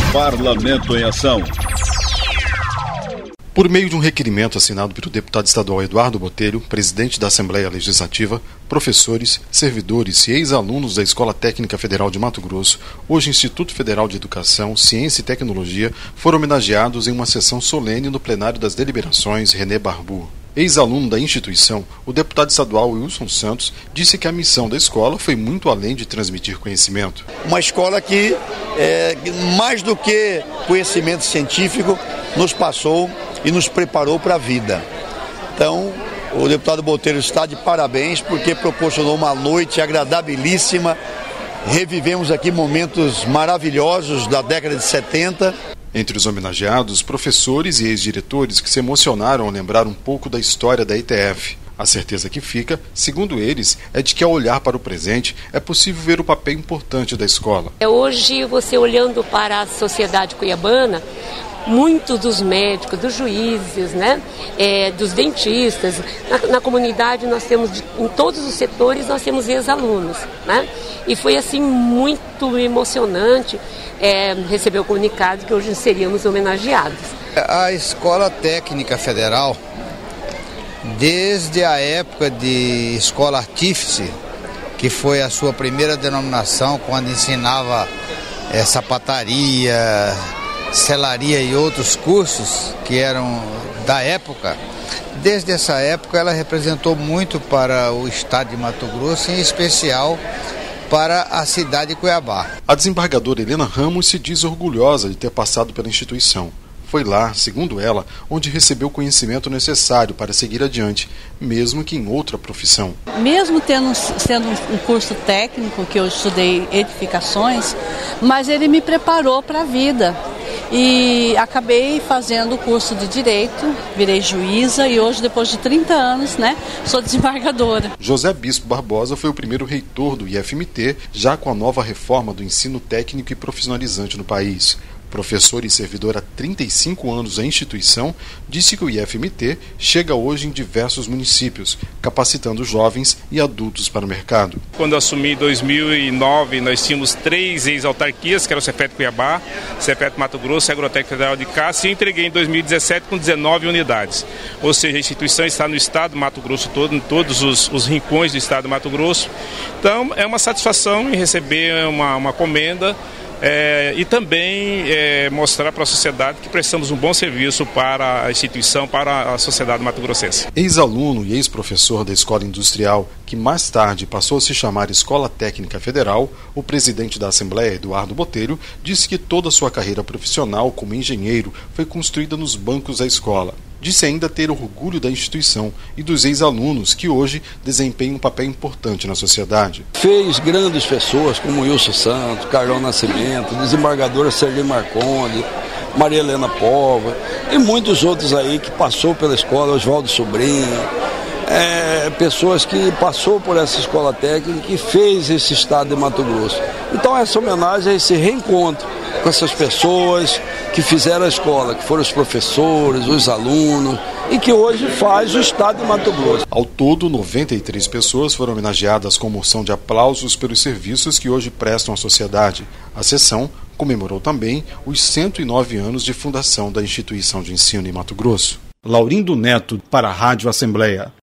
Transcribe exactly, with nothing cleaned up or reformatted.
Parlamento em Ação. Por meio de um requerimento assinado pelo deputado estadual Eduardo Botelho, presidente da Assembleia Legislativa, professores, servidores e ex-alunos da Escola Técnica Federal de Mato Grosso, hoje Instituto Federal de Educação, Ciência e Tecnologia, foram homenageados em uma sessão solene no plenário das deliberações René Barbu. Ex-aluno da instituição, o deputado estadual Wilson Santos disse que a missão da escola foi muito além de transmitir conhecimento. Uma escola que, é, mais do que conhecimento científico, nos passou e nos preparou para a vida. Então, o deputado Botelho está de parabéns porque proporcionou uma noite agradabilíssima. Revivemos aqui momentos maravilhosos da década de setenta. Entre os homenageados, professores e ex-diretores que se emocionaram ao lembrar um pouco da história da I T F. A certeza que fica, segundo eles, é de que ao olhar para o presente é possível ver o papel importante da escola. Hoje, você olhando para a sociedade cuiabana, muitos dos médicos, dos juízes, né, é, dos dentistas, na, na comunidade nós temos, em todos os setores nós temos ex-alunos, né, e foi assim muito emocionante é, receber o comunicado que hoje seríamos homenageados. A Escola Técnica Federal, desde a época de Escola Artífice, que foi a sua primeira denominação, quando ensinava é, sapataria, selaria e outros cursos que eram da época, desde essa época ela representou muito para o estado de Mato Grosso, em especial para a cidade de Cuiabá. A desembargadora Helena Ramos se diz orgulhosa de ter passado pela instituição. Foi lá, segundo ela, onde recebeu o conhecimento necessário para seguir adiante, mesmo que em outra profissão. Mesmo tendo, sendo um curso técnico, que eu estudei edificações, mas ele me preparou para a vida. E acabei fazendo o curso de Direito, virei juíza e hoje, depois de trinta anos, né, sou desembargadora. José Bispo Barbosa foi o primeiro reitor do I F M T, já com a nova reforma do ensino técnico e profissionalizante no país. Professor e servidor há trinta e cinco anos da instituição, disse que o I F M T chega hoje em diversos municípios, capacitando jovens e adultos para o mercado. Quando eu assumi em dois mil e nove, nós tínhamos três ex-autarquias, que era o Cefet Cuiabá, Cefet Mato Grosso e a Agrotécnica Federal de Cássio, e eu entreguei em dois mil e dezessete com dezenove unidades. Ou seja, a instituição está no estado do Mato Grosso todo, em todos os, os rincões do estado do Mato Grosso. Então, é uma satisfação em receber uma, uma comenda. É, e também é, mostrar para a sociedade que prestamos um bom serviço para a instituição, para a sociedade mato-grossense. Ex-aluno e ex-professor da Escola Industrial, que mais tarde passou a se chamar Escola Técnica Federal, o presidente da Assembleia, Eduardo Botelho, disse que toda a sua carreira profissional como engenheiro foi construída nos bancos da escola. Disse ainda ter orgulho da instituição e dos ex-alunos que hoje desempenham um papel importante na sociedade. Fez grandes pessoas como Wilson Santos, Carlão Nascimento, desembargadora Sergi Marconde, Maria Helena Pova e muitos outros aí que passou pela escola, Oswaldo Sobrinho, é, pessoas que passou por essa escola técnica e fez esse estado de Mato Grosso. Então essa homenagem a esse reencontro com essas pessoas que fizeram a escola, que foram os professores, os alunos e que hoje faz o estado de Mato Grosso. Ao todo, noventa e três pessoas foram homenageadas com moção de aplausos pelos serviços que hoje prestam à sociedade. A sessão comemorou também os cento e nove anos de fundação da instituição de ensino em Mato Grosso. Laurindo Neto, para a Rádio Assembleia.